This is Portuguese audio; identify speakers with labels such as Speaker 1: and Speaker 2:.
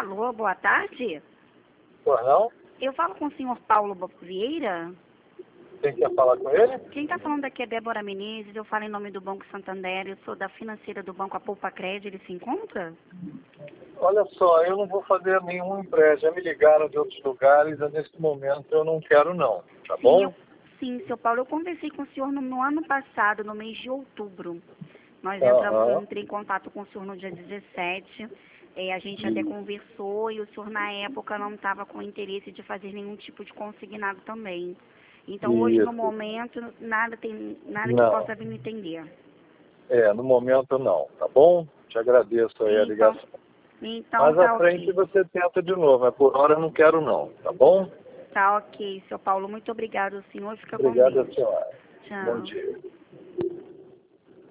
Speaker 1: Alô, boa tarde.
Speaker 2: Por não?
Speaker 1: Eu falo com o senhor Paulo Vieira.
Speaker 2: Quem quer falar com ele?
Speaker 1: Quem está falando aqui é Débora Menezes, eu falo em nome do Banco Santander, eu sou da financeira do Banco A Poupa Crédito, ele se encontra?
Speaker 2: Olha só, eu não vou fazer nenhum empréstimo. Já me ligaram de outros lugares e nesse momento eu não quero não, tá bom?
Speaker 1: Sim, seu Paulo, eu conversei com o senhor no ano passado, no mês de outubro. Nós entrei em contato com o senhor no dia 17. A gente até conversou e o senhor na época não estava com interesse de fazer nenhum tipo de consignado também. Então hoje no momento nada que possa vir me entender.
Speaker 2: No momento não, tá bom? Te agradeço aí a ligação.
Speaker 1: Então
Speaker 2: Mais
Speaker 1: tá
Speaker 2: à frente
Speaker 1: ok.
Speaker 2: você tenta de novo, mas por hora eu não quero não, tá bom?
Speaker 1: Tá ok, seu Paulo. Muito obrigado, senhor. Fica com
Speaker 2: Obrigado,
Speaker 1: Deus.
Speaker 2: senhora.
Speaker 1: Tchau.
Speaker 2: Bom dia.